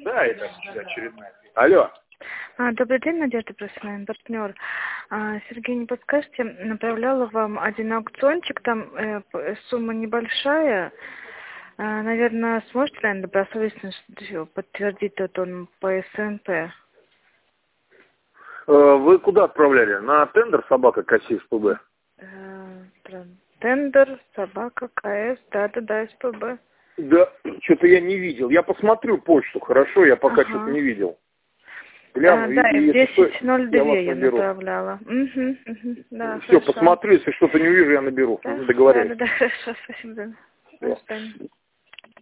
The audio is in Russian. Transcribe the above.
Да, это очередная. Алло. Добрый день, Надежда, профессиональный партнер. Сергей, не подскажете, направляла вам один аукциончик, там сумма небольшая. Наверное, сможете, наверное, добросовестно подтвердить тот он по СНП? Вы куда отправляли? На тендер собака КС-СПБ? Тендер, собака, КС, да, СПБ. Да, что-то я не видел. Я посмотрю почту, хорошо? Я пока что-то не видел. Гляну, да, и в 10:02 я наберу. направляла. Да, все, хорошо. посмотрю, если что-то не увижу, я наберу. Да, Договорились. да, хорошо, спасибо. До свидания.